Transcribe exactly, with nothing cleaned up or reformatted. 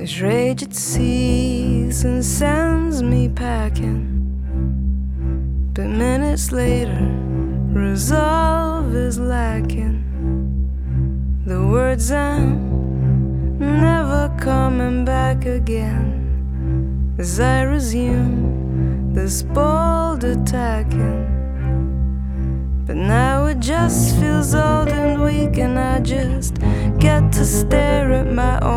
This rage it sees and sends me packing, but minutes later, resolve is lacking. The words I'm never coming back again, as I resume this bold attacking. But now it just feels old and weak, and I just get to stare at my own